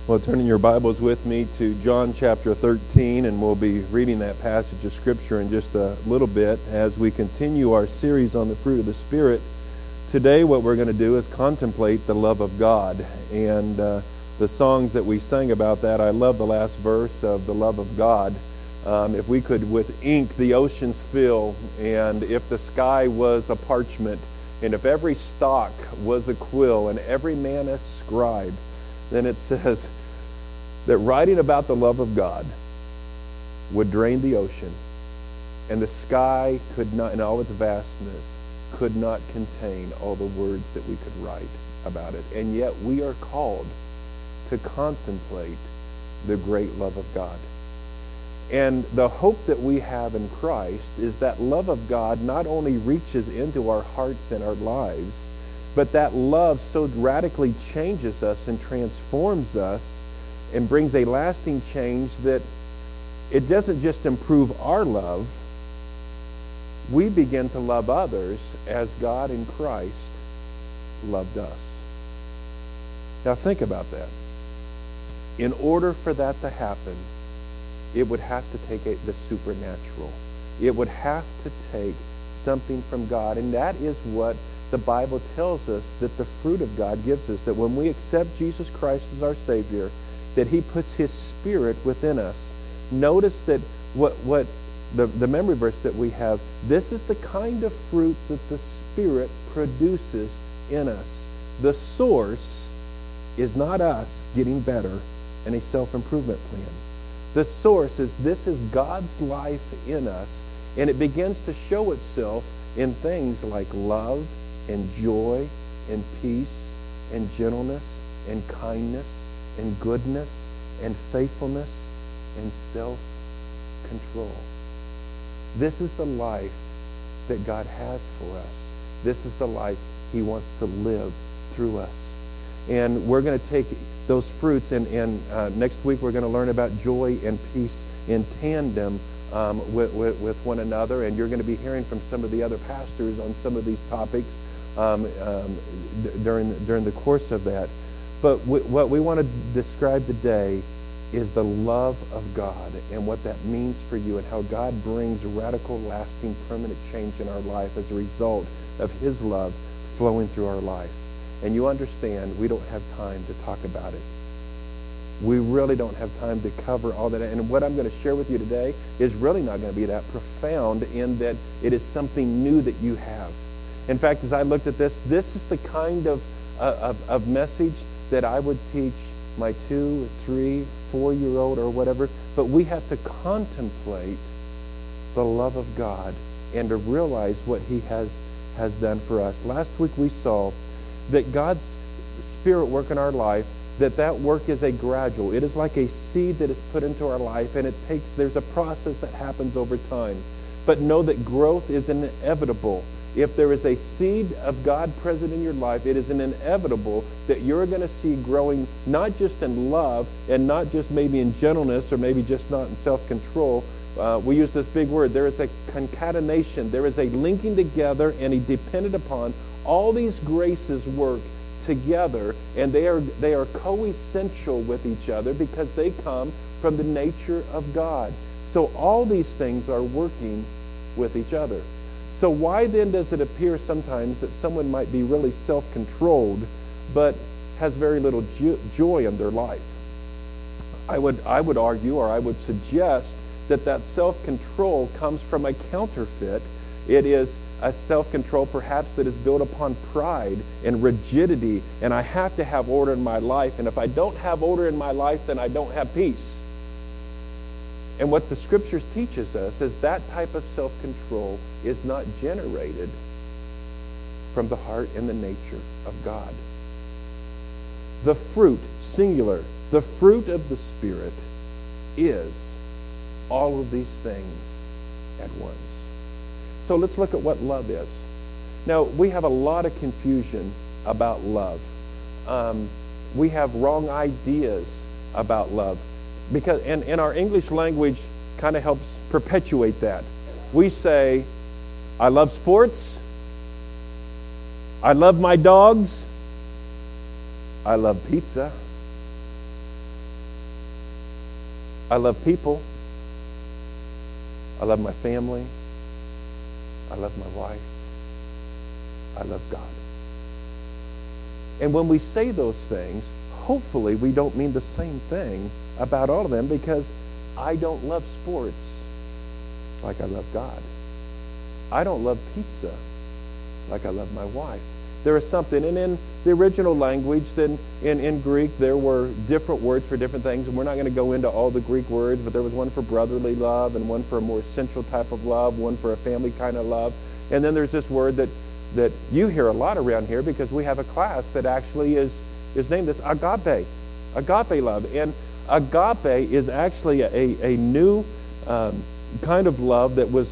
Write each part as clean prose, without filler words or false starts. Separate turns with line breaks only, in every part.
Well, turning your Bibles with me to John chapter 13, and we'll be reading that passage of Scripture in just a little bit as we continue our series on the fruit of the Spirit. Today what we're going to do is contemplate the love of God, and the songs that we sang about that, I love the last verse of the love of God. If we could with ink the oceans fill, and if the sky was a parchment, and if every stalk was a quill, and every man a scribe, then it says that writing about the love of God would drain the ocean, and the sky could not, in all its vastness, could not contain all the words that we could write about it. And yet we are called to contemplate the great love of God. And the hope that we have in Christ is that love of God not only reaches into our hearts and our lives, but that love so radically changes us and transforms us and brings a lasting change that it doesn't just improve our love. We begin to love others as God in Christ loved us. Now think about that. In order for that to happen, it would have to take the supernatural. It would have to take something from God, and that is what the Bible tells us that the fruit of God gives us, that when we accept Jesus Christ as our Savior, that he puts his Spirit within us. Notice that what the memory verse that we have, this is the kind of fruit that the Spirit produces in us. The source is not us getting better in a self-improvement plan. The source is, this is God's life in us, and it begins to show itself in things like love and joy and peace and gentleness and kindness and goodness and faithfulness and self-control. This is the life that God has for us. This is the life he wants to live through us. And we're going to take those fruits, and next week we're going to learn about joy and peace in tandem with one another, and you're going to be hearing from some of the other pastors on some of these topics during the course of that. But what we want to describe today is the love of God and what that means for you, and how God brings radical, lasting, permanent change in our life as a result of his love flowing through our life. And you understand, we don't have time to talk about it. We really don't have time to cover all that. And what I'm going to share with you today is really not going to be that profound, in that it is something new that you have. In fact, as I looked at this is the kind of message that I would teach my 2, 3, 4-year-old or whatever. But we have to contemplate the love of God and to realize what he has done for us. Last week we saw that God's Spirit work in our life, that work is a gradual. It is like a seed that is put into our life, and there's a process that happens over time. But know that growth is inevitable. If there is a seed of God present in your life, it is inevitable that you're going to see growing, not just in love, and not just maybe in gentleness, or maybe just not in self-control. We use this big word. There is a concatenation. There is a linking together and a dependent upon. All these graces work together, and they are co-essential with each other because they come from the nature of God. So all these things are working with each other. So why then does it appear sometimes that someone might be really self-controlled but has very little joy in their life? I would argue, or I would suggest, that self-control comes from a counterfeit. It is a self-control perhaps that is built upon pride and rigidity, and I have to have order in my life, and if I don't have order in my life, then I don't have peace. And what the Scriptures teaches us is that type of self-control is not generated from the heart and the nature of God. The fruit, singular, the fruit of the Spirit is all of these things at once. So let's look at what love is. Now, we have a lot of confusion about love. We have wrong ideas about love, because and our English language kind of helps perpetuate that. We say, I love sports, I love my dogs, I love pizza, I love people. I love my family. I love my wife. I love God. And when we say those things, hopefully we don't mean the same thing about all of them, because I don't love sports like I love God. I don't love pizza like I love my wife. There is something, and in the original language, then in Greek, there were different words for different things, and we're not going to go into all the Greek words, but there was one for brotherly love, and one for a more essential type of love, one for a family kind of love, and then there's this word that you hear a lot around here, because we have a class that actually is named this agape love. And agape is actually a new kind of love that was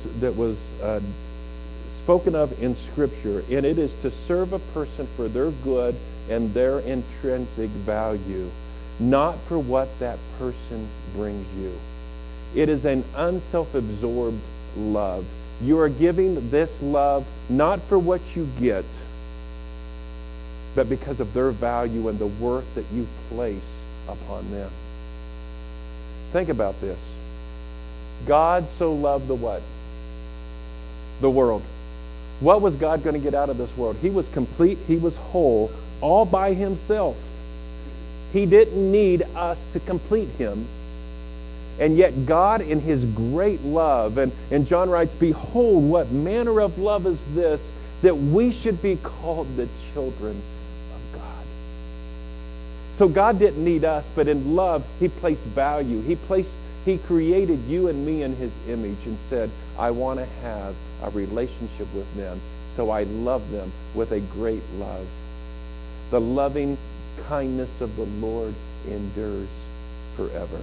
spoken of in Scripture, and it is to serve a person for their good and their intrinsic value, not for what that person brings you. It is an unself-absorbed love. You are giving this love not for what you get, but because of their value and the worth that you place upon them. Think about this. God so loved the what? The world. What was God going to get out of this world? He was complete. He was whole all by himself. He didn't need us to complete him. And yet God, in his great love, and John writes, behold, what manner of love is this, that we should be called the children of God. So God didn't need us, but in love, he placed value. He created you and me in his image and said, I want to have a relationship with them, so I love them with a great love. The loving kindness of the Lord endures forever.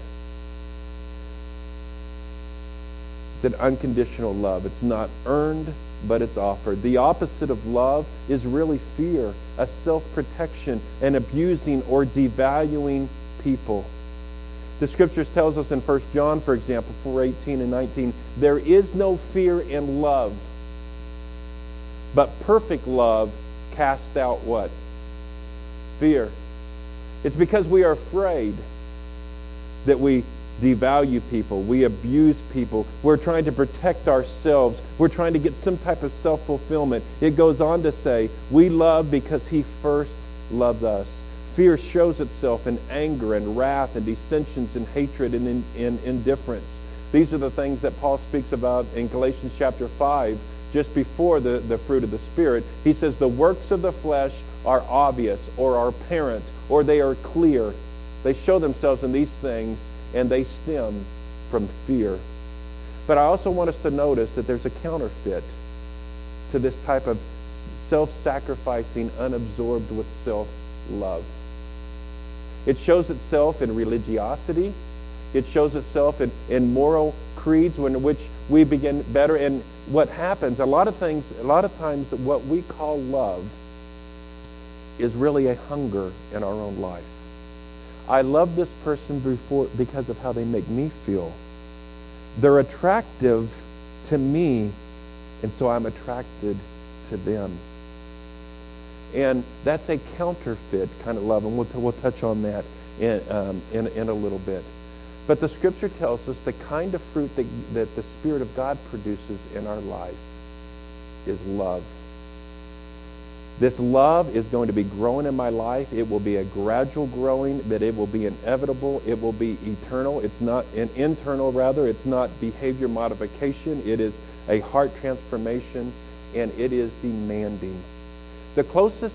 It's an unconditional love. It's not earned, but it's offered. The opposite of love is really fear, a self-protection, and abusing or devaluing people. The Scriptures tells us in 1 John, for example, 4:18 and 19, there is no fear in love, but perfect love casts out what? Fear. It's because we are afraid that we devalue people, we abuse people, we're trying to protect ourselves, we're trying to get some type of self-fulfillment. It goes on to say, we love because he first loved us. Fear shows itself in anger and wrath and dissensions and hatred and in indifference. These are the things that Paul speaks about in Galatians chapter 5, just before the fruit of the Spirit. He says the works of the flesh are obvious or are apparent or they are clear. They show themselves in these things, and they stem from fear. But I also want us to notice that there's a counterfeit to this type of self-sacrificing, unabsorbed with self-love. It shows itself in religiosity. It shows itself in moral creeds in which we begin better. And what happens, a lot of times what we call love is really a hunger in our own life. I love this person because of how they make me feel. They're attractive to me, and so I'm attracted to them. And that's a counterfeit kind of love, and we'll touch on that in a little bit. But the Scripture tells us the kind of fruit that the Spirit of God produces in our life is love. This love is going to be growing in my life. It will be a gradual growing, but it will be inevitable. It will be eternal. It's not an internal, rather. It's not behavior modification. It is a heart transformation, and it is demanding. The closest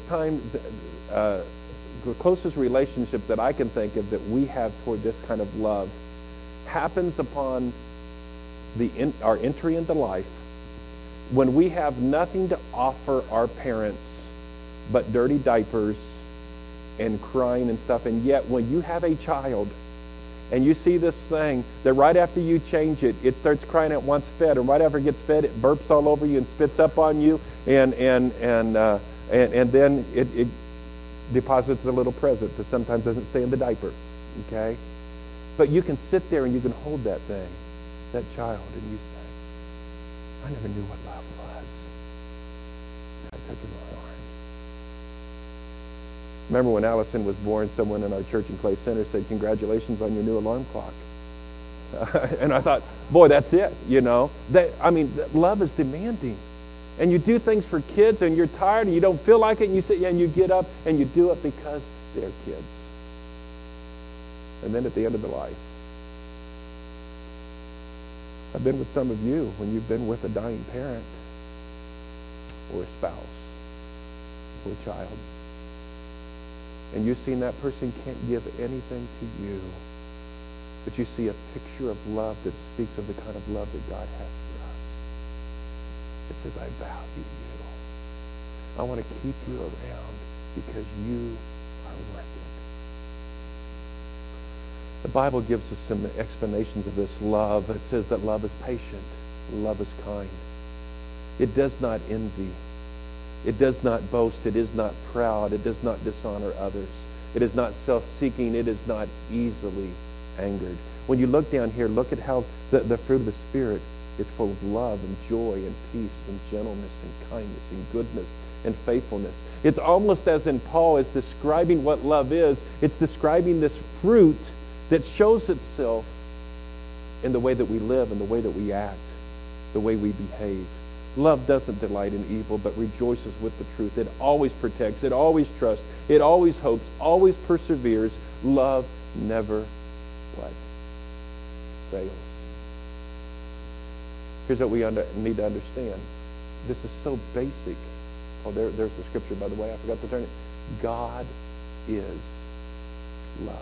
relationship that I can think of that we have toward this kind of love happens upon our entry into life, when we have nothing to offer our parents but dirty diapers and crying and stuff. And yet when you have a child and you see this thing that right after you change it, it starts crying out once fed, and right after it gets fed, it burps all over you and spits up on you, and then it deposits a little present that sometimes doesn't stay in the diaper. Okay? But you can sit there and you can hold that thing, that child, and you say, I never knew what love was. I took him in my arms. Remember when Allison was born, someone in our church in Clay Center said, congratulations on your new alarm clock. And I thought, boy, that's it, you know. Love is demanding. And you do things for kids and you're tired and you don't feel like it and you sit and you get up and you do it because they're kids. And then at the end of the life, I've been with some of you when you've been with a dying parent or a spouse or a child. And you've seen that person can't give anything to you. But you see a picture of love that speaks of the kind of love that God has for us. It says, I value you. I want to keep you around because you are worth it. The Bible gives us some explanations of this love. It says that love is patient. Love is kind. It does not envy. It does not boast. It is not proud. It does not dishonor others. It is not self-seeking. It is not easily angered. When you look down here, look at how the fruit of the Spirit is full of love and joy and peace and gentleness and kindness and goodness and faithfulness. It's almost as in Paul is describing what love is. It's describing this fruit that shows itself in the way that we live and the way that we act, the way we behave. Love doesn't delight in evil, but rejoices with the truth. It always protects. It always trusts. It always hopes. Always perseveres. Love never fails. Here's what we need to understand. This is so basic. Oh, there's the scripture, by the way. I forgot to turn it. God is love.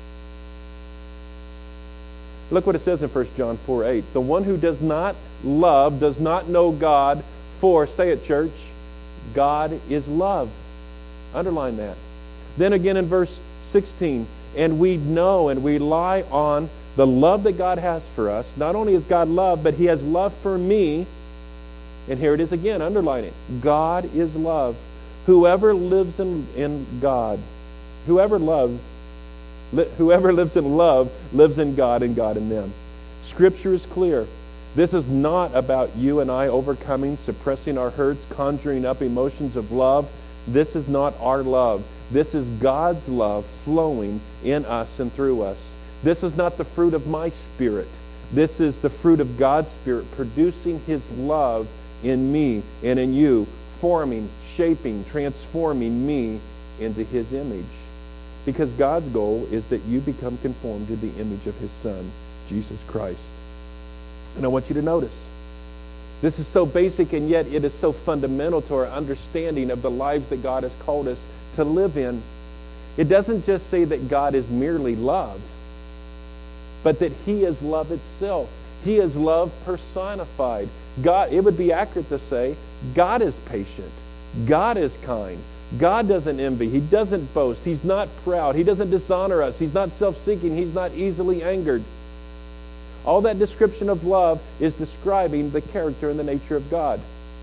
Look what it says in 1 John 4:8. The one who does not love does not know God, for, say it, church, God is love. Underline that. Then again in verse 16, and we know and we rely on the love that God has for us. Not only is God love, but he has love for me. And here it is again, underline it. God is love. Whoever lives in God, whoever lives in love lives in God and God in them. Scripture is clear. This is not about you and I overcoming, suppressing our hurts, conjuring up emotions of love. This is not our love. This is God's love flowing in us and through us. This is not the fruit of my spirit. This is the fruit of God's Spirit producing his love in me and in you, forming, shaping, transforming me into his image. Because God's goal is that you become conformed to the image of his Son, Jesus Christ. And I want you to notice, this is so basic and yet it is so fundamental to our understanding of the lives that God has called us to live in. It doesn't just say that God is merely love, but that he is love itself. He is love personified. God, it would be accurate to say, God is patient. God is kind. God doesn't envy. He doesn't boast. He's not proud. He doesn't dishonor us. He's not self-seeking. He's not easily angered. All that description of love is describing the character and the nature of God.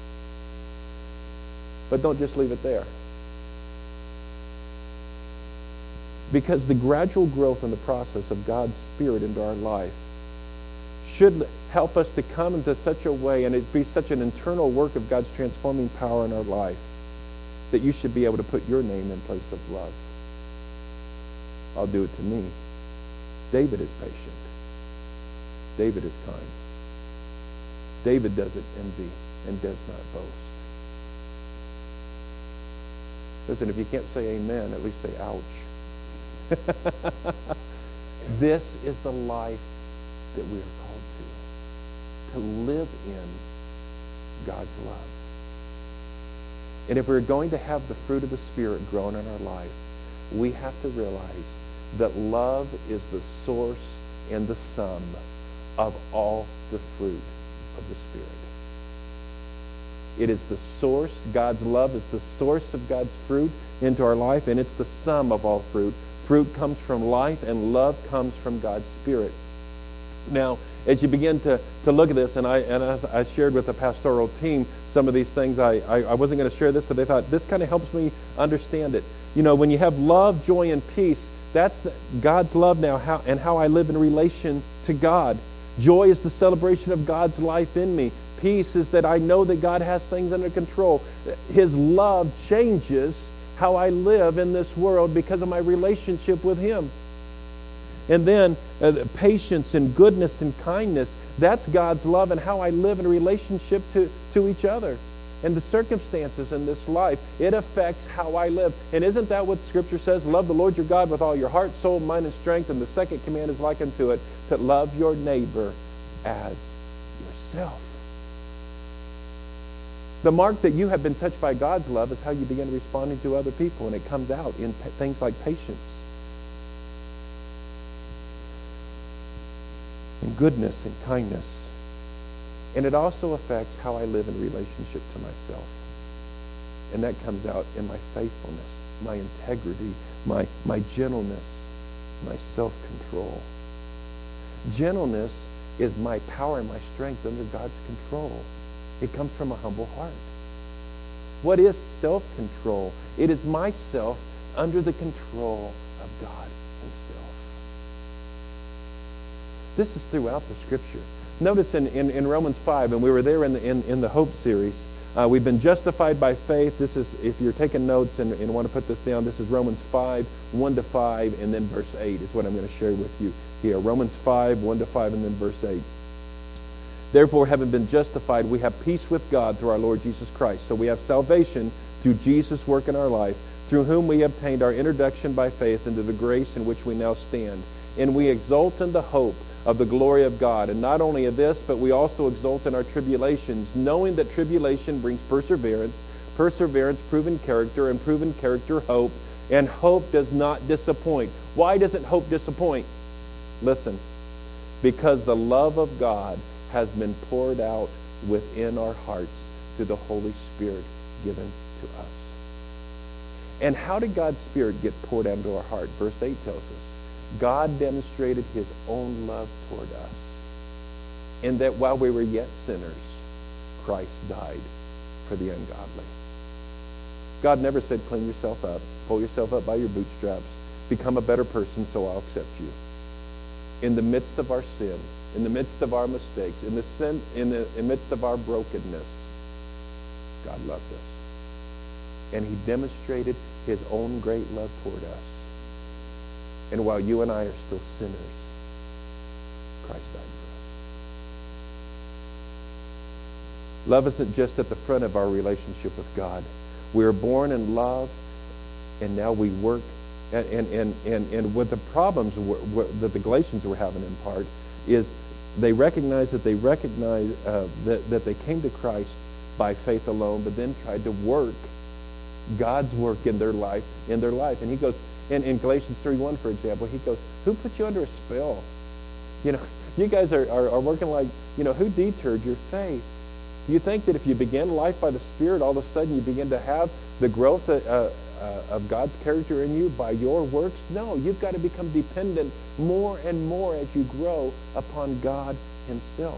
But don't just leave it there. Because the gradual growth in the process of God's Spirit into our life should help us to come into such a way, and it be such an internal work of God's transforming power in our life, that you should be able to put your name in place of love. I'll do it to me. David is patient. David is kind. David doesn't envy and does not boast. Listen, if you can't say amen, at least say ouch. This is the life that we are called to live in God's love. And if we're going to have the fruit of the Spirit grown in our life, we have to realize that love is the source and the sum of all the fruit of the Spirit. It is the source. God's love is the source of God's fruit into our life, and it's the sum of all fruit. Fruit comes from life, and love comes from God's Spirit. Now, as you begin to look at this, and I shared with the pastoral team some of these things, I wasn't going to share this, but they thought, this kind of helps me understand it. You know, when you have love, joy, and peace, that's God's love now, how I live in relation to God. Joy is the celebration of God's life in me. Peace is that I know that God has things under control. His love changes how I live in this world because of my relationship with him. And then patience and goodness and kindness. That's God's love and how I live in relationship to each other. And the circumstances in this life, it affects how I live. And isn't that what Scripture says? Love the Lord your God with all your heart, soul, mind, and strength. And the second command is like unto it, to love your neighbor as yourself. The mark that you have been touched by God's love is how you begin responding to other people, and it comes out in things like patience and goodness and kindness. And it also affects how I live in relationship to myself. And that comes out in my faithfulness, my integrity, my gentleness, my self-control. Gentleness is my power and my strength under God's control. It comes from a humble heart. What is self-control? It is myself under the control of God himself. This is throughout the Scripture. Notice in Romans 5, and we were there in the Hope series, we've been justified by faith. This is, if you're taking notes and want to put this down, this is Romans 5, 1-5, and then verse 8 is what I'm going to share with you here. Romans 5, 1-5, and then verse 8. Therefore, having been justified, we have peace with God through our Lord Jesus Christ. So we have salvation through Jesus' work in our life, through whom we obtained our introduction by faith into the grace in which we now stand. And we exult in the hope of the glory of God. And not only of this, but we also exult in our tribulations, knowing that tribulation brings perseverance, perseverance proven character, and proven character hope, and hope does not disappoint. Why doesn't hope disappoint? Listen, because the love of God has been poured out within our hearts through the Holy Spirit given to us. And how did God's Spirit get poured out into our heart? Verse 8 tells us, God demonstrated his own love toward us, in that while we were yet sinners, Christ died for the ungodly. God never said, clean yourself up, pull yourself up by your bootstraps, become a better person so I'll accept you. In the midst of our sin, in the midst of our mistakes, in the midst of our brokenness, God loved us. And he demonstrated his own great love toward us. And while you and I are still sinners, Christ died for us. Love isn't just at the front of our relationship with God. We are born in love, and now we work. And what the problems that the Galatians were having in part is they recognized that they came to Christ by faith alone, but then tried to work God's work in their life. And he goes, in Galatians 3:1, for example, he goes, who put you under a spell? You guys are working like, who deterred your faith? Do you think that if you begin life by the Spirit, all of a sudden you begin to have the growth of God's character in you by your works? No, you've got to become dependent more and more as you grow upon God himself.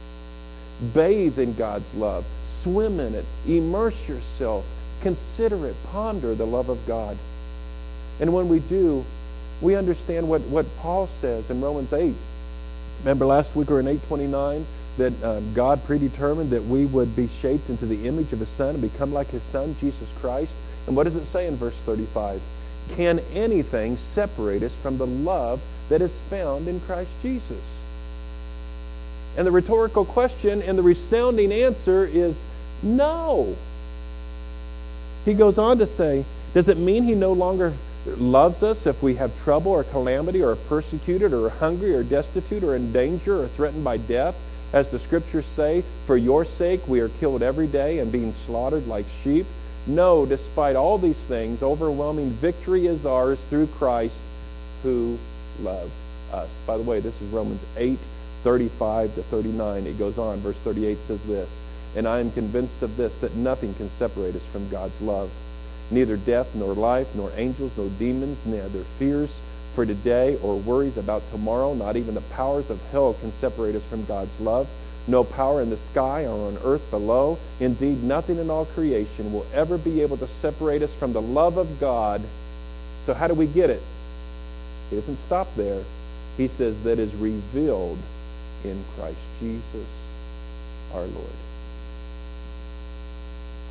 Bathe in God's love. Swim in it. Immerse yourself. Consider it. Ponder the love of God. And when we do, we understand what Paul says in Romans 8. Remember last week we were in 8:29 that God predetermined that we would be shaped into the image of his Son and become like his Son, Jesus Christ. And what does it say in verse 35? Can anything separate us from the love that is found in Christ Jesus? And the rhetorical question and the resounding answer is no. He goes on to say, does it mean he no longer loves us if we have trouble or calamity or are persecuted or are hungry or destitute or in danger or threatened by death? As the scriptures say, for your sake we are killed every day and being slaughtered like sheep. No, despite all these things, overwhelming victory is ours through Christ who loved us. By the way, this is Romans 8:35-39. It goes on. Verse 38 says this, and I am convinced of this, that nothing can separate us from God's love. Neither death, nor life, nor angels, nor demons, neither fears for today or worries about tomorrow, not even the powers of hell can separate us from God's love. No power in the sky or on earth below. Indeed, nothing in all creation will ever be able to separate us from the love of God. So how do we get it? He doesn't stop there. He says that is revealed in Christ Jesus our Lord.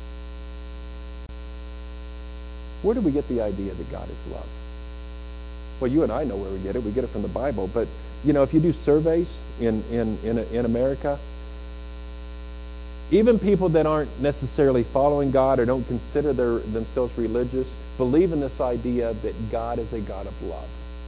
Where do we get the idea that God is love? Well, you and I know where we get it. We get it from the Bible. But, if you do surveys in America, even people that aren't necessarily following God or don't consider themselves religious believe in this idea that God is a God of love.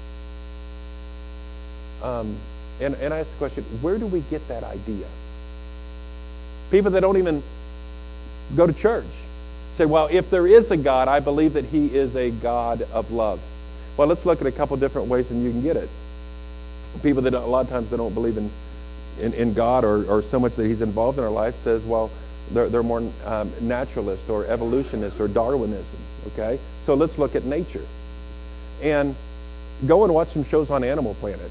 And I ask the question, where do we get that idea? People that don't even go to church say, well, if there is a God, I believe that he is a God of love. Well, let's look at a couple different ways and you can get it. People that a lot of times they don't believe in God or so much that he's involved in our life says, well, they're more naturalist or evolutionist or Darwinism, okay? So let's look at nature. And go and watch some shows on Animal Planet.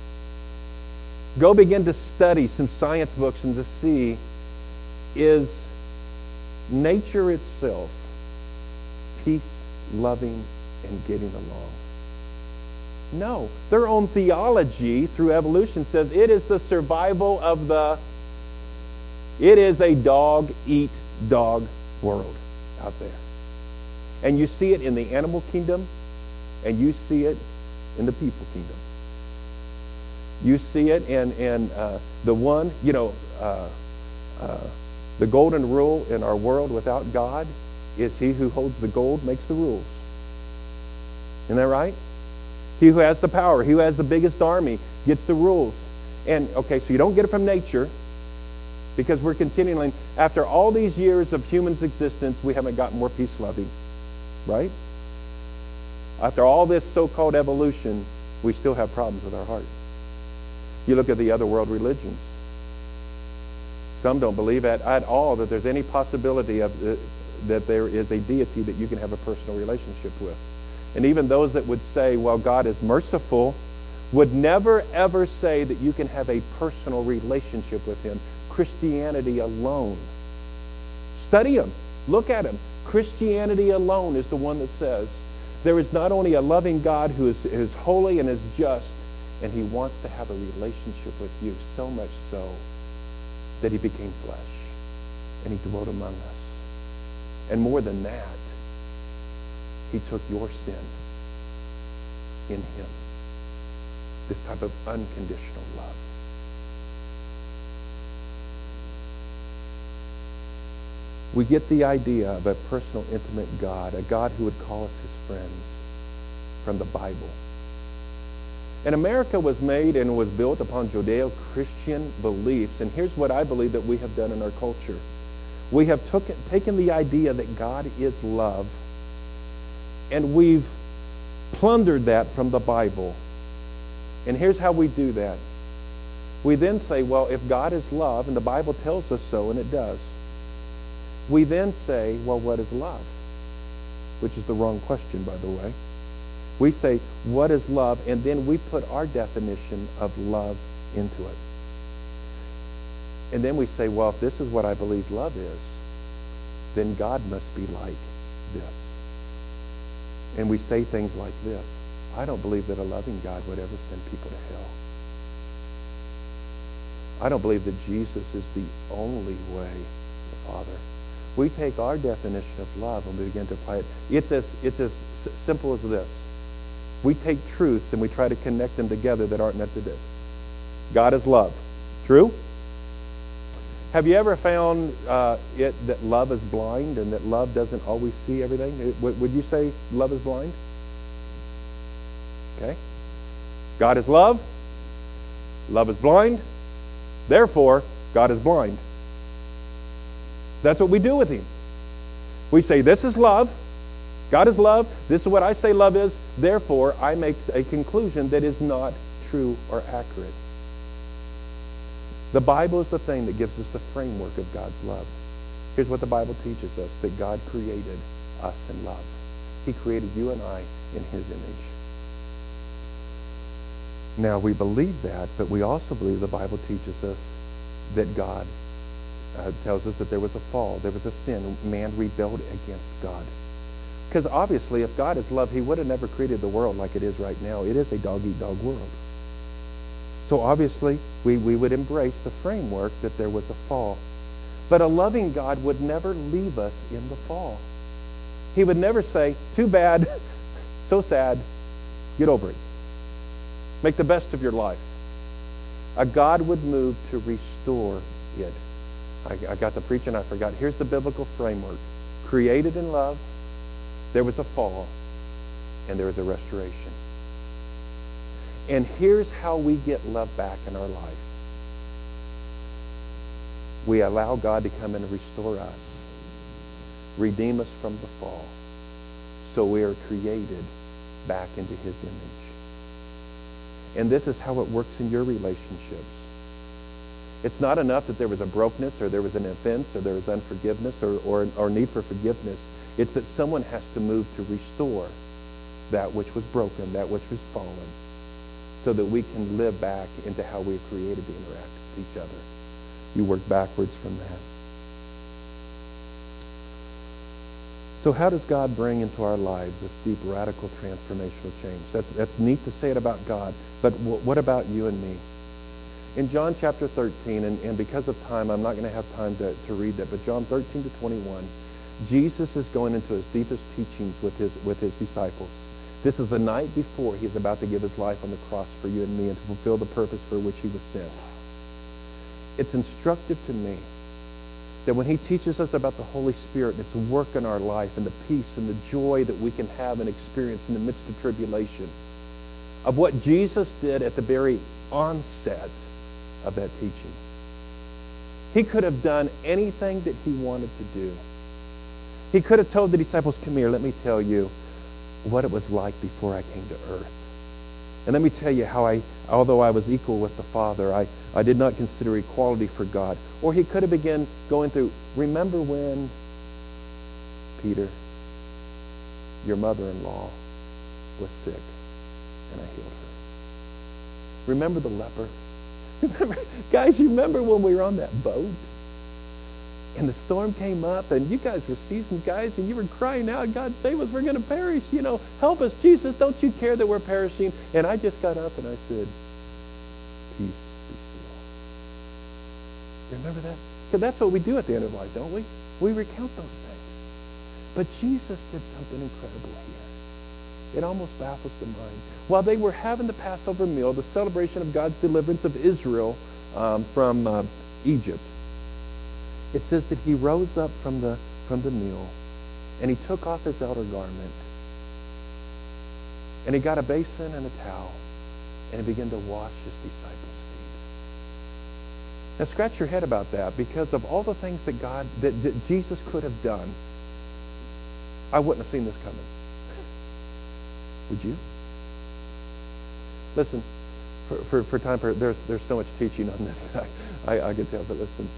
Go begin to study some science books and to see, is nature itself peace, loving, and getting along? No. Their own theology through evolution says it is the survival of it is a dog-eat-dog world out there. And you see it in the animal kingdom, and you see it in the people kingdom. You see it in the one, the golden rule in our world without God is he who holds the gold makes the rules. Isn't that right? He who has the power, he who has the biggest army gets the rules. And, okay, so you don't get it from nature because we're continuing. After all these years of humans' existence, we haven't gotten more peace-loving, right? After all this so-called evolution, we still have problems with our heart. You look at the other world religions. Some don't believe at all that there's any possibility of that there is a deity that you can have a personal relationship with. And even those that would say, well, God is merciful, would never, ever say that you can have a personal relationship with him. Christianity alone. Study him. Look at him. Christianity alone is the one that says there is not only a loving God who is holy and is just, and he wants to have a relationship with you, so much so that he became flesh and he dwelt among us. And more than that, he took your sin in him. This type of unconditional love. We get the idea of a personal, intimate God, a God who would call us his friends, from the Bible. And America was made and was built upon Judeo-Christian beliefs. And here's what I believe that we have done in our culture. We have taken the idea that God is love, and we've plundered that from the Bible. And here's how we do that. We then say, well, if God is love, and the Bible tells us so, and it does, we then say, well, what is love? Which is the wrong question, by the way. We say, what is love? And then we put our definition of love into it. And then we say, well, if this is what I believe love is, then God must be like this. And we say things like this. I don't believe that a loving God would ever send people to hell. I don't believe that Jesus is the only way to the Father. We take our definition of love and we begin to apply it. It's as simple as this. We take truths and we try to connect them together that aren't meant to do. God is love. True? Have you ever found that love is blind and that love doesn't always see everything? Would you say love is blind? Okay. God is love. Love is blind. Therefore, God is blind. That's what we do with him. We say, this is love. God is love. This is what I say love is. Therefore, I make a conclusion that is not true or accurate. The Bible is the thing that gives us the framework of God's love. Here's what the Bible teaches us, that God created us in love. He created you and I in his image. Now, we believe that, but we also believe the Bible teaches us that God tells us that there was a fall, there was a sin, man rebelled against God. Because obviously, if God is love, he would have never created the world like it is right now. It is a dog-eat-dog world. So obviously, we would embrace the framework that there was a fall. But a loving God would never leave us in the fall. He would never say, too bad, so sad, Get over it. Make the best of your life. A God would move to restore it. I got to preach and I forgot. Here's the biblical framework. Created in love, there was a fall, and there was a restoration. And here's how we get love back in our life. We allow God to come in and restore us, redeem us from the fall, so we are created back into his image. And this is how it works in your relationships. It's not enough that there was a brokenness or there was an offense or there was unforgiveness or need for forgiveness. It's that someone has to move to restore that which was broken, that which was fallen, so that we can live back into how we were created to interact with each other. You work backwards from that. So how does God bring into our lives this deep, radical, transformational change? That's neat to say it about God, but what about you and me? In John chapter 13, and because of time, I'm not going to have time to read that, but John 13 to 21, Jesus is going into his deepest teachings with his disciples. This is the night before he's about to give his life on the cross for you and me and to fulfill the purpose for which he was sent. It's instructive to me that when he teaches us about the Holy Spirit and its work in our life and the peace and the joy that we can have and experience in the midst of tribulation, of what Jesus did at the very onset of that teaching. He could have done anything that he wanted to do. He could have told the disciples, come here, let me tell you what it was like before I came to earth. And let me tell you how although I was equal with the Father, I did not consider equality for God. Or he could have begun going through, remember when, Peter, your mother-in-law was sick and I healed her. Remember the leper? Guys, you remember when we were on that boat? And the storm came up, and you guys were seasoned guys, and you were crying out, God, save us, we're going to perish. Help us, Jesus, don't you care that we're perishing? And I just got up and I said, peace, be still. Remember that? Because that's what we do at the end of life, don't we? We recount those things. But Jesus did something incredible here. It almost baffles the mind. While they were having the Passover meal, the celebration of God's deliverance of Israel from Egypt, it says that he rose up from the meal and he took off his outer garment and he got a basin and a towel and he began to wash his disciples' feet. Now scratch your head about that, because of all the things that Jesus could have done, I wouldn't have seen this coming. Would you? Listen, for time, there's so much teaching on this. I can tell, but listen.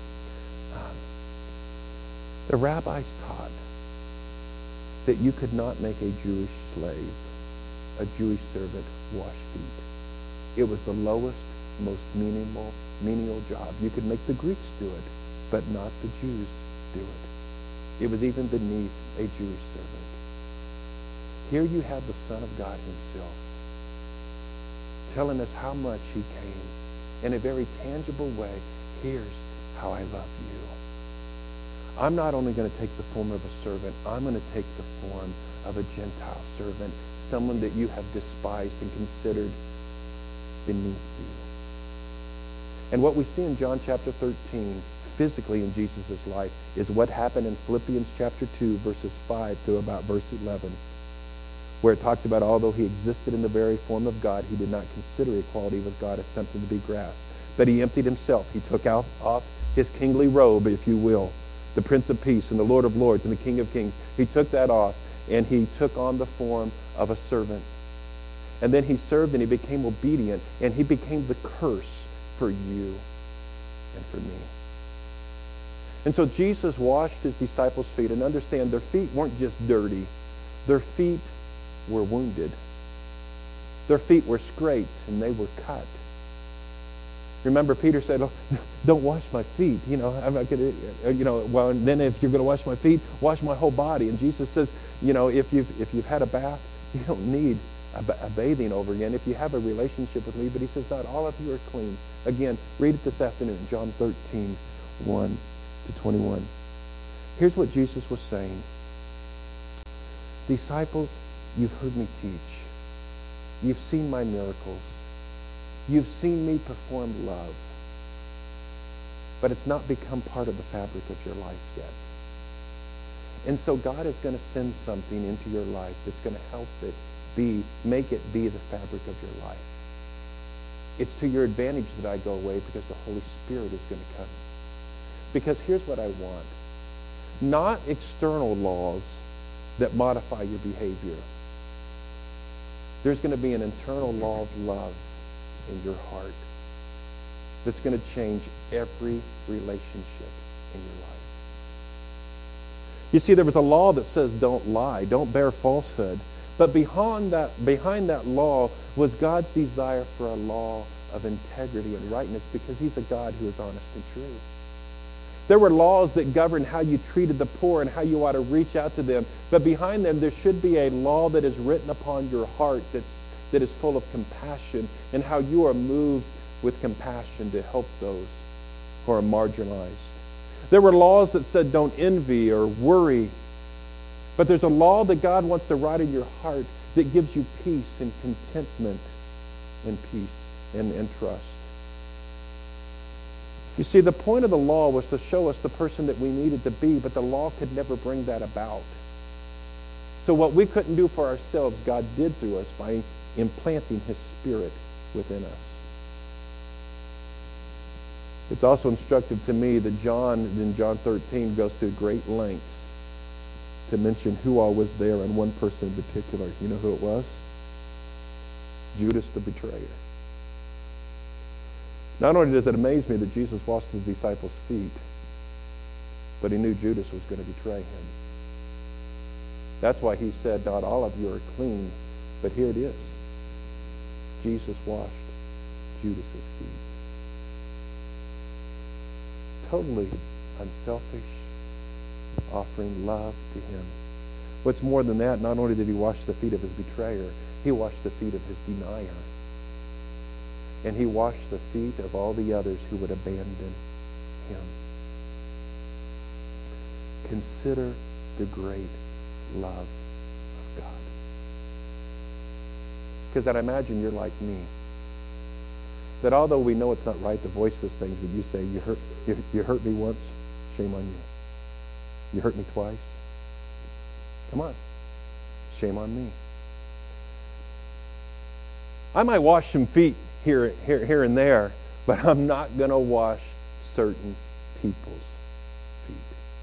The rabbis taught that you could not make a Jewish slave, a Jewish servant, wash feet. It was the lowest, most menial job. You could make the Greeks do it, but not the Jews do it. It was even beneath a Jewish servant. Here you have the Son of God himself telling us how much he came in a very tangible way. Here's how I love you. I'm not only going to take the form of a servant, I'm going to take the form of a Gentile servant, someone that you have despised and considered beneath you. And what we see in John chapter 13, physically in Jesus' life, is what happened in Philippians chapter 2, verses 5 through about verse 11, where it talks about although he existed in the very form of God, he did not consider equality with God as something to be grasped. But he emptied himself. He took off his kingly robe, if you will, the Prince of Peace and the Lord of Lords and the King of Kings. He took that off and he took on the form of a servant. And then he served and he became obedient and he became the curse for you and for me. And so Jesus washed his disciples' feet, and understand their feet weren't just dirty. Their feet were wounded. Their feet were scraped and they were cut. Remember, Peter said, oh, don't wash my feet. I'm not going to, well, and then if you're going to wash my feet, wash my whole body. And Jesus says, if you've had a bath, you don't need a bathing over again if you have a relationship with me. But he says, not all of you are clean. Again, read it this afternoon, John 13, 1 to 21. Here's what Jesus was saying. Disciples, you've heard me teach. You've seen my miracles. You've seen me perform love. But it's not become part of the fabric of your life yet. And so God is going to send something into your life that's going to help it make it be the fabric of your life. It's to your advantage that I go away because the Holy Spirit is going to come. Because here's what I want. Not external laws that modify your behavior. There's going to be an internal law of love in your heart that's going to change every relationship in your life. You see, there was a law that says don't lie, don't bear falsehood. But behind that law was God's desire for a law of integrity and rightness, because he's a God who is honest and true. There were laws that governed how you treated the poor and how you ought to reach out to them. But behind them, there should be a law that is written upon your heart that is full of compassion, and how you are moved with compassion to help those who are marginalized. There were laws that said don't envy or worry. But there's a law that God wants to write in your heart that gives you peace and contentment and peace and trust. You see, the point of the law was to show us the person that we needed to be, but the law could never bring that about. So what we couldn't do for ourselves, God did through us by implanting his Spirit within us. It's also instructive to me that John, in John 13, goes through great lengths to mention who all was there, and one person in particular. You know who it was? Judas the betrayer. Not only does it amaze me that Jesus washed his disciples' feet, but he knew Judas was going to betray him. That's why he said, not all of you are clean, but here it is. Jesus washed Judas' feet. Totally unselfish, offering love to him. What's more than that, not only did he wash the feet of his betrayer, he washed the feet of his denier. And he washed the feet of all the others who would abandon him. Consider the great love of God. Because I imagine you're like me. That although we know it's not right to voice those things, but you say, you hurt me once, shame on you. You hurt me twice, come on, shame on me. I might wash some feet here and there, but I'm not going to wash certain people's feet.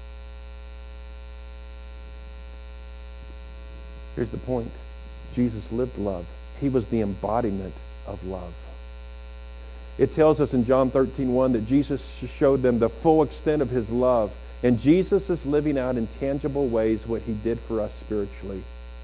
Here's the point. Jesus lived love. He was the embodiment of love. It tells us in John 13:1 that Jesus showed them the full extent of his love. And Jesus is living out in tangible ways what he did for us spiritually.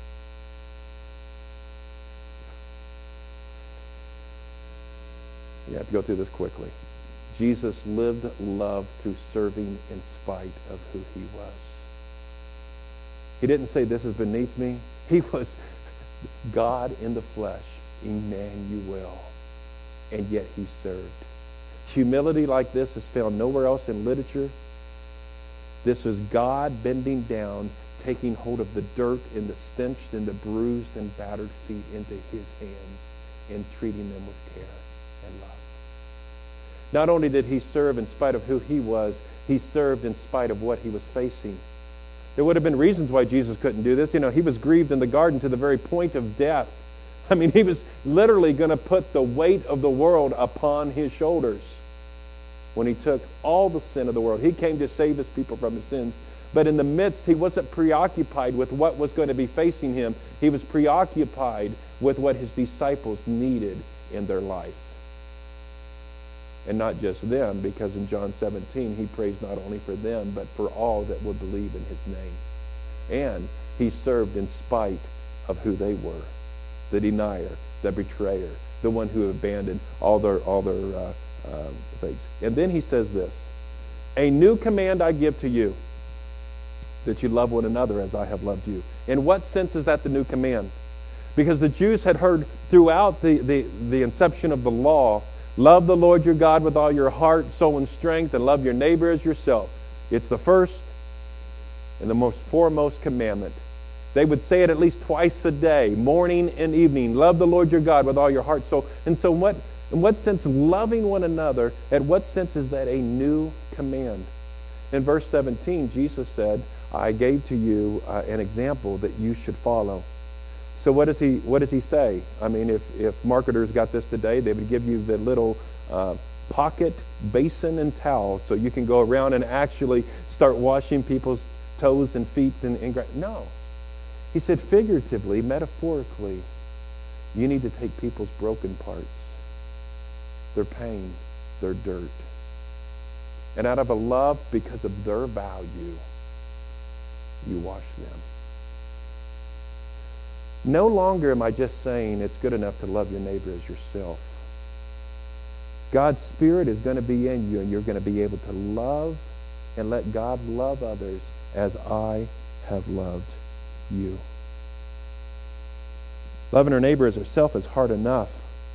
You have to go through this quickly. Jesus lived love through serving in spite of who he was. He didn't say, this is beneath me. He was God in the flesh, Emmanuel. And yet he served. Humility like this is found nowhere else in literature. This is God bending down, taking hold of the dirt and the stench and the bruised and battered feet into his hands and treating them with care and love. Not only did he serve in spite of who he was, he served in spite of what he was facing. There would have been reasons why Jesus couldn't do this. You know, he was grieved in the garden to the very point of death. I mean, he was literally going to put the weight of the world upon his shoulders when he took all the sin of the world. He came to save his people from his sins. But in the midst, he wasn't preoccupied with what was going to be facing him. He was preoccupied with what his disciples needed in their life. And not just them, because in John 17, he prays not only for them, but for all that will believe in his name. And he served in spite of who they were. The denier, the betrayer, the one who abandoned all their things. And then he says this, a new command I give to you, that you love one another as I have loved you. In what sense is that the new command? Because the Jews had heard throughout the inception of the law, love the Lord your God with all your heart, soul, and strength, and love your neighbor as yourself. It's the first and the most foremost commandment. They would say it at least twice a day, morning and evening. Love the Lord your God with all your heart, soul. And so in what sense loving one another, at what sense is that a new command? In verse 17, Jesus said, I gave to you an example that you should follow. So what does he say? I mean, if marketers got this today, they would give you the little pocket basin and towel so you can go around and actually start washing people's toes and feet. No. He said figuratively, metaphorically, you need to take people's broken parts, their pain, their dirt. And out of a love because of their value, you wash them. No longer am I just saying it's good enough to love your neighbor as yourself. God's Spirit is going to be in you, and you're going to be able to love and let God love others as I have loved you. Loving our neighbor as ourselves is hard enough.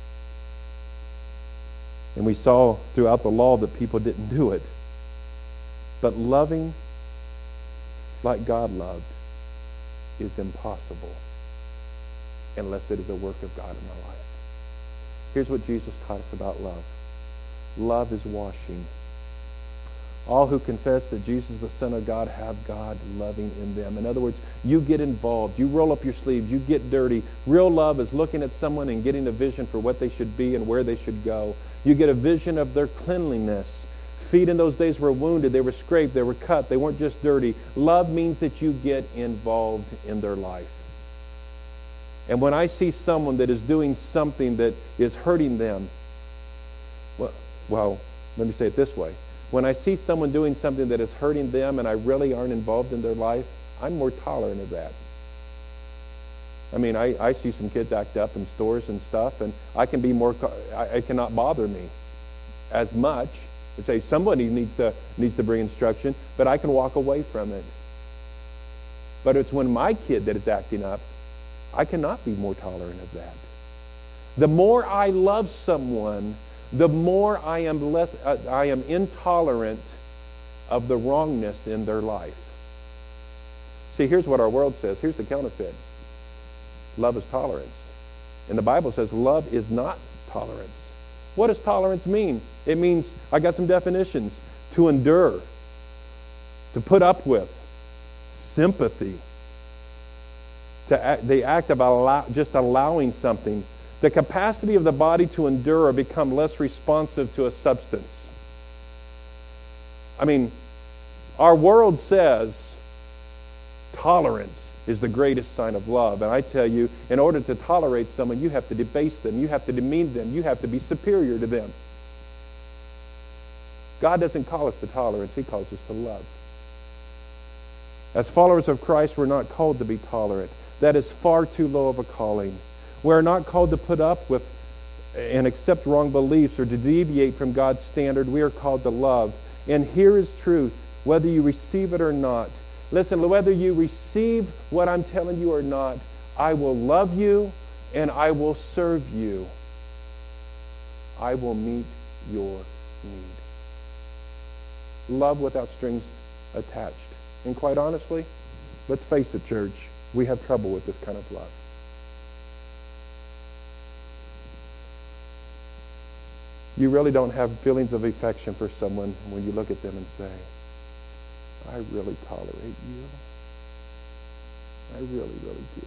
And we saw throughout the law that people didn't do it. But loving like God loved is impossible unless it is a work of God in my life. Here's what Jesus taught us about love. Love is washing. All who confess that Jesus is the Son of God have God loving in them. In other words, you get involved. You roll up your sleeves. You get dirty. Real love is looking at someone and getting a vision for what they should be and where they should go. You get a vision of their cleanliness. Feet in those days were wounded. They were scraped. They were cut. They weren't just dirty. Love means that you get involved in their life. And when I see someone that is doing something that is hurting them, well, let me say it this way. When I see someone doing something that is hurting them and I really aren't involved in their life, I'm more tolerant of that. I mean, I see some kids act up in stores and stuff, and I can be more, it cannot bother me as much. I'd say somebody needs to bring instruction, but I can walk away from it. But it's when my kid that is acting up, I cannot be more tolerant of that. The more I love someone, the more I am intolerant of the wrongness in their life. See, here's what our world says. Here's the counterfeit. Love is tolerance. And the Bible says love is not tolerance. What does tolerance mean? It means, I got some definitions. To endure, to put up with, sympathy, the act of just allowing something. The capacity of the body to endure or become less responsive to a substance. I mean, our world says tolerance is the greatest sign of love. And I tell you, in order to tolerate someone, you have to debase them. You have to demean them. You have to be superior to them. God doesn't call us to tolerance. He calls us to love. As followers of Christ, we're not called to be tolerant. That is far too low of a calling. We're not called to put up with and accept wrong beliefs or to deviate from God's standard. We are called to love. And here is truth, whether you receive it or not. Listen, whether you receive what I'm telling you or not, I will love you and I will serve you. I will meet your need. Love without strings attached. And quite honestly, let's face it, church, we have trouble with this kind of love. You really don't have feelings of affection for someone when you look at them and say, I really tolerate you. I really, really do.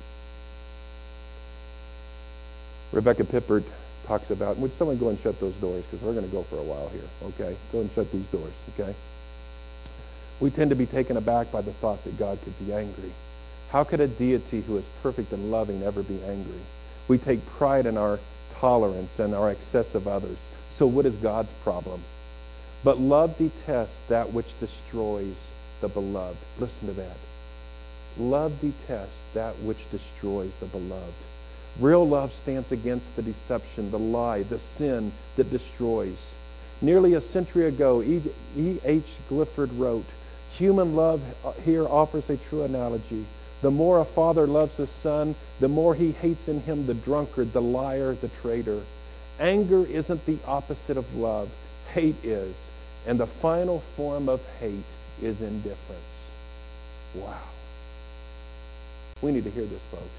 Rebecca Pippert talks about, would someone go and shut those doors? Because we're going to go for a while here, okay? Go and shut these doors, okay? We tend to be taken aback by the thought that God could be angry. How could a deity who is perfect and loving ever be angry? We take pride in our tolerance and our excess of others. So what is God's problem? But love detests that which destroys the beloved. Listen to that. Love detests that which destroys the beloved. Real love stands against the deception, the lie, the sin that destroys. Nearly a century ago, E.H. Gifford wrote, human love here offers a true analogy. The more a father loves his son, the more he hates in him the drunkard, the liar, the traitor. Anger isn't the opposite of love. Hate is. And the final form of hate is indifference. Wow. We need to hear this, folks.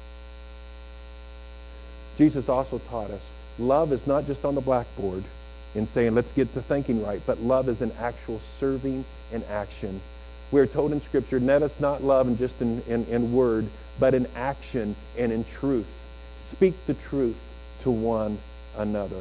Jesus also taught us love is not just on the blackboard in saying, let's get the thinking right, but love is an actual serving in action. We're told in Scripture, let us not love in just in word, but in action and in truth. Speak the truth to one another.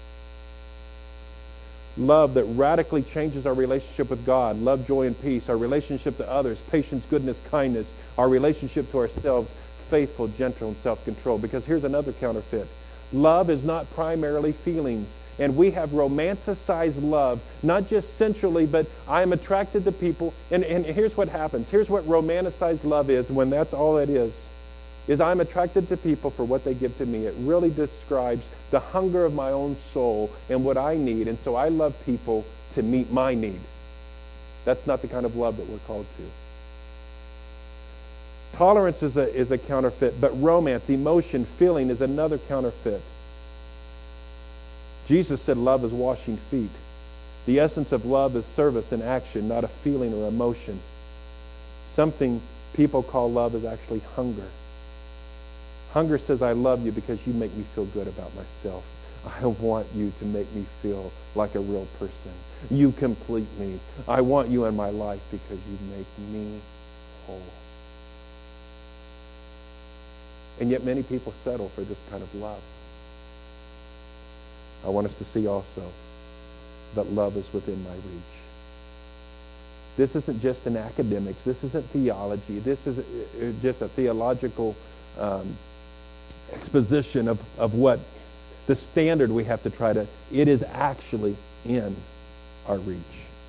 Love that radically changes our relationship with God, love, joy, and peace, our relationship to others, patience, goodness, kindness, our relationship to ourselves, faithful, gentle, and self-control. Because here's another counterfeit. Love is not primarily feelings. And we have romanticized love, not just sensually, but I am attracted to people. And here's what happens. Here's what romanticized love is, when that's all it is I'm attracted to people for what they give to me. It really describes the hunger of my own soul and what I need. And so I love people to meet my need. That's not the kind of love that we're called to. Tolerance is a counterfeit, but romance, emotion, feeling is another counterfeit. Jesus said love is washing feet. The essence of love is service and action, not a feeling or emotion. Something people call love is actually hunger. Hunger says, I love you because you make me feel good about myself. I want you to make me feel like a real person. You complete me. I want you in my life because you make me whole. And yet many people settle for this kind of love. I want us to see also that love is within my reach. This isn't just in academics. This isn't theology. This is just a theological exposition of what the standard we have to try to... It is actually in our reach.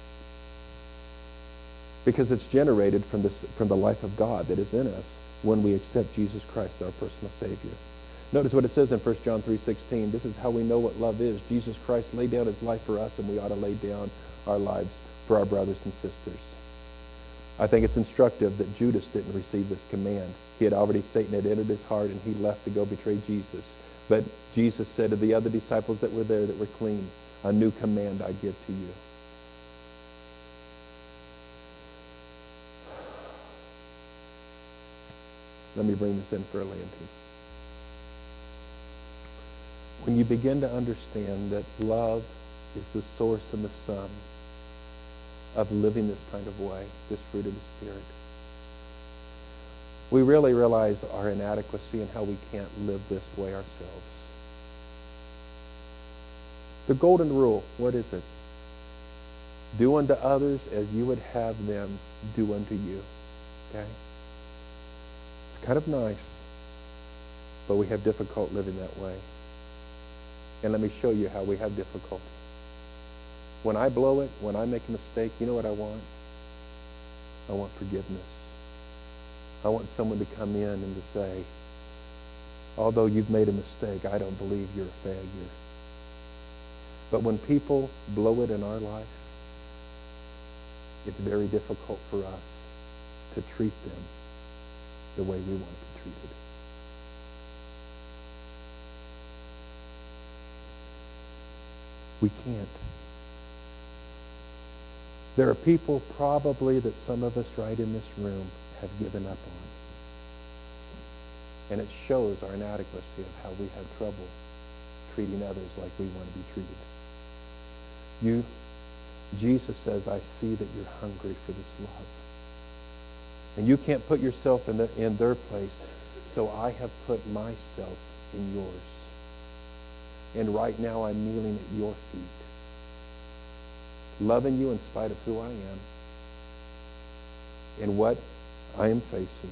Because it's generated from the life of God that is in us when we accept Jesus Christ as our personal Savior. Notice what it says in 1 John 3:16. This is how we know what love is. Jesus Christ laid down his life for us, and we ought to lay down our lives for our brothers and sisters. I think it's instructive that Judas didn't receive this command. Satan had entered his heart, and he left to go betray Jesus. But Jesus said to the other disciples that were there that were clean, a new command I give to you. Let me bring this in for a landing. When you begin to understand that love is the source and the sum of living this kind of way, this fruit of the Spirit, we really realize our inadequacy and how we can't live this way ourselves. The golden rule, what is it? Do unto others as you would have them do unto you. Okay? It's kind of nice, but we have difficulty living that way. And let me show you how we have difficulty. When I blow it, when I make a mistake, you know what I want? I want forgiveness. I want someone to come in and to say, although you've made a mistake, I don't believe you're a failure. But when people blow it in our life, it's very difficult for us to treat them the way we want to be treated. We can't. There are people probably that some of us right in this room have given up on. And it shows our inadequacy of how we have trouble treating others like we want to be treated. Jesus says, I see that you're hungry for this love. And you can't put yourself in their place, so I have put myself in yours. And right now I'm kneeling at your feet, loving you in spite of who I am and what I am facing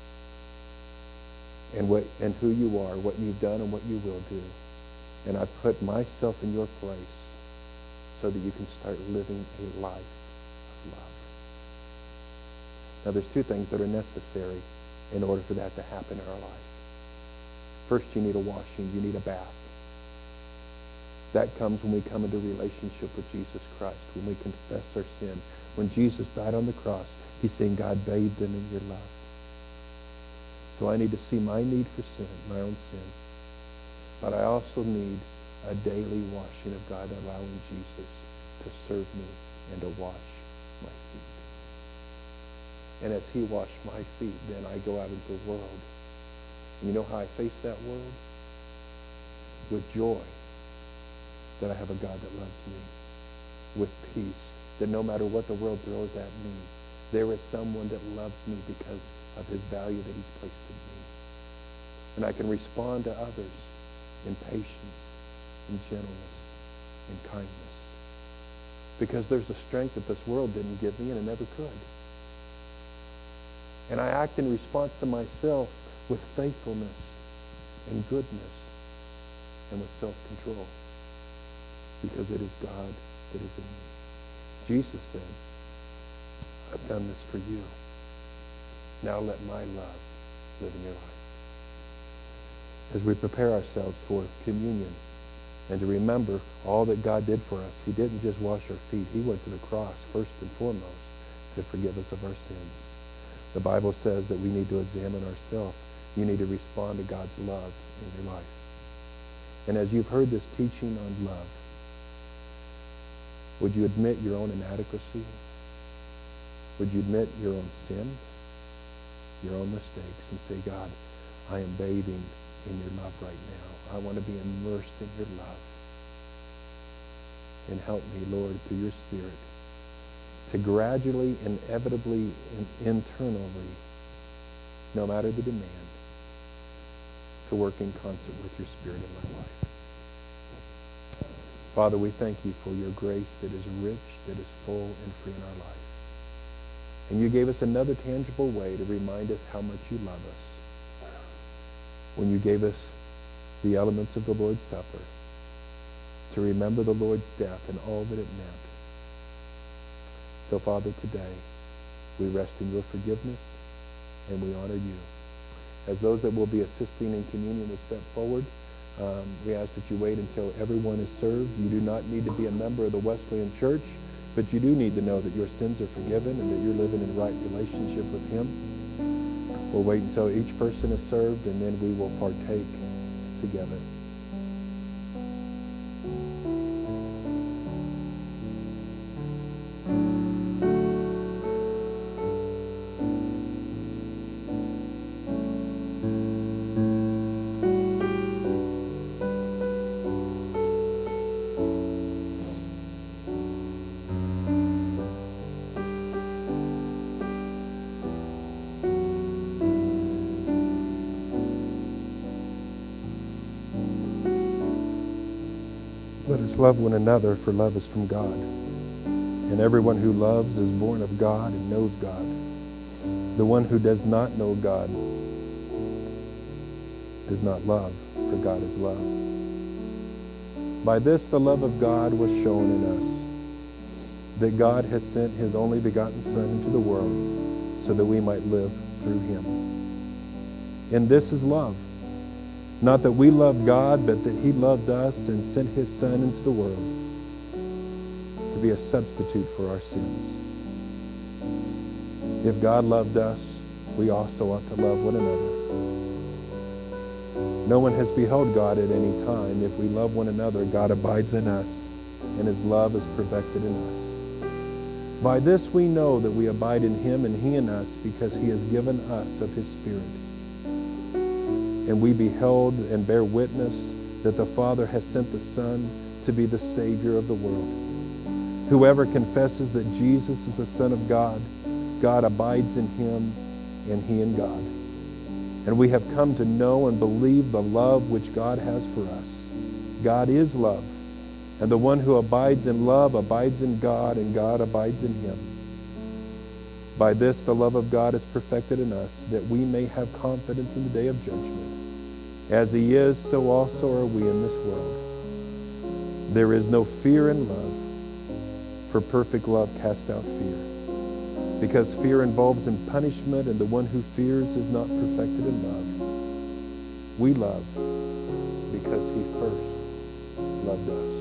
and who you are, what you've done and what you will do. And I've put myself in your place so that you can start living a life of love. Now there's two things that are necessary in order for that to happen in our life. First, you need a washing. You need a bath. That comes when we come into relationship with Jesus Christ, when we confess our sin. When Jesus died on the cross, he's saying, God bathed them in your love. So I need to see my need for sin, my own sin. But I also need a daily washing of God, allowing Jesus to serve me and to wash my feet. And as he washed my feet, then I go out into the world. You know how I face that world? With joy that I have a God that loves me. With peace that no matter what the world throws at me, there is someone that loves me because of his value that he's placed in me. And I can respond to others in patience, in gentleness, in kindness. Because there's a strength that this world didn't give me and it never could. And I act in response to myself with faithfulness and goodness and with self-control. Because it is God that is in me. Jesus said, I've done this for you. Now let my love live in your life. As we prepare ourselves for communion and to remember all that God did for us, he didn't just wash our feet. He went to the cross first and foremost to forgive us of our sins. The Bible says that we need to examine ourselves. You need to respond to God's love in your life. And as you've heard this teaching on love, would you admit your own inadequacy? Would you admit your own sin, your own mistakes, and say, God, I am bathing in your love right now. I want to be immersed in your love. And help me, Lord, through your Spirit, to gradually, inevitably, and internally, no matter the demand, to work in concert with your Spirit in my life. Father, we thank you for your grace that is rich, that is full and free in our life. And you gave us another tangible way to remind us how much you love us. When you gave us the elements of the Lord's Supper, to remember the Lord's death and all that it meant. So, Father, today, we rest in your forgiveness and we honor you. As those that will be assisting in communion will step forward, we ask that you wait until everyone is served. You do not need to be a member of the Wesleyan Church, but you do need to know that your sins are forgiven and that you're living in right relationship with him. We'll wait until each person is served, and then we will partake together. Let us love one another, for love is from God. And everyone who loves is born of God and knows God. The one who does not know God does not love, for God is love. By this the love of God was shown in us, that God has sent his only begotten Son into the world so that we might live through him. And this is love. Not that we loved God, but that he loved us and sent his Son into the world to be a substitute for our sins. If God loved us, we also ought to love one another. No one has beheld God at any time. If we love one another, God abides in us, and his love is perfected in us. By this we know that we abide in him and he in us, because he has given us of his Spirit. And we beheld and bear witness that the Father has sent the Son to be the Savior of the world. Whoever confesses that Jesus is the Son of God, God abides in him and he in God. And we have come to know and believe the love which God has for us. God is love. And the one who abides in love abides in God, and God abides in him. By this the love of God is perfected in us, that we may have confidence in the day of judgment. As he is, so also are we in this world. There is no fear in love, for perfect love casts out fear. Because fear involves in punishment, and the one who fears is not perfected in love. We love because he first loved us.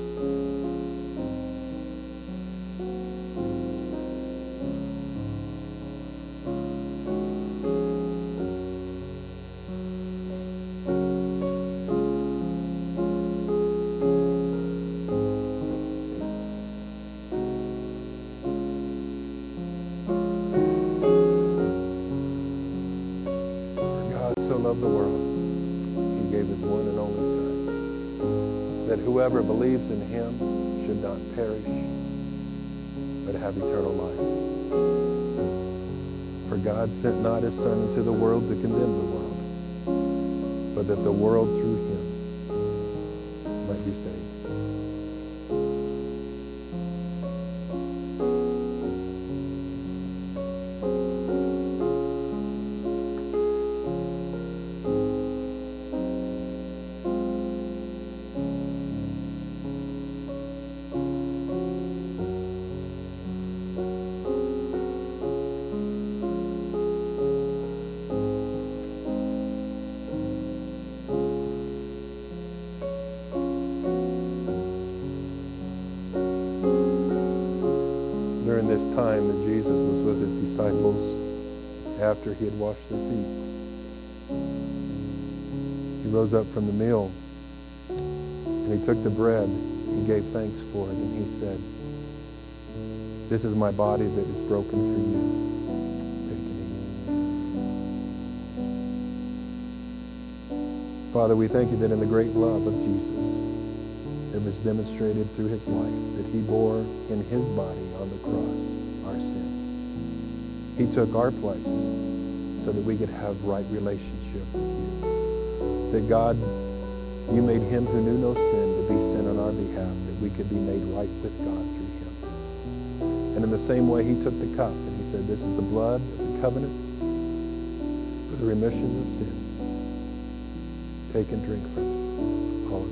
so loved the world, he gave his one and only Son, that whoever believes in him should not perish, but have eternal life. For God sent not his Son into the world to condemn the world, but that the world through him might be saved. During this time that Jesus was with his disciples, after he had washed their feet, he rose up from the meal and he took the bread, he gave thanks for it, and he said, "This is my body that is broken for you. Take and eat." Father, we thank you that in the great love of Jesus, that was demonstrated through his life, that he bore in his body on the cross our sin. He took our place so that we could have right relationship with you. That God, you made him who knew no sin to be sin on our behalf, that we could be made right with God through him. And in the same way, he took the cup and he said, "This is the blood of the covenant for the remission of sins. Take and drink from it, all of you."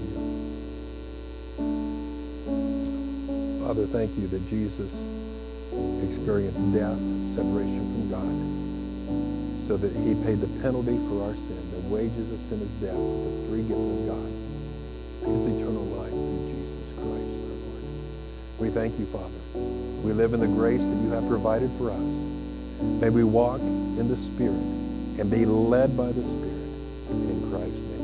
Father, thank you that Jesus experienced death, separation from God, so that he paid the penalty for our sin. The wages of sin is death, but the free gift of God is eternal life through Jesus Christ our Lord. We thank you, Father. We live in the grace that you have provided for us. May we walk in the Spirit and be led by the Spirit in Christ's name.